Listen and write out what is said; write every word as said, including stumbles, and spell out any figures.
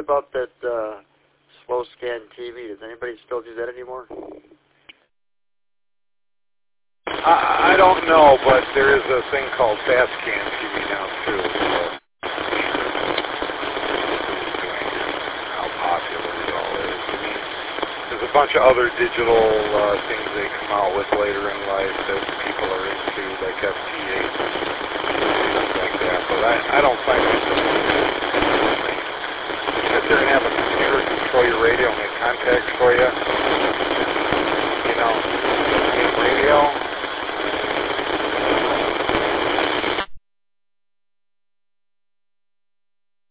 about that uh, slow scan T V? Does anybody still do that anymore? I, I don't know, but there is a thing called fast scan T V now too. So how popular it all is. I mean, there's a bunch of other digital uh, things they come out with later in life that people are into, like F T eight and things like that. But I, I don't find myself sit there and have a computer control your radio and make contacts for you.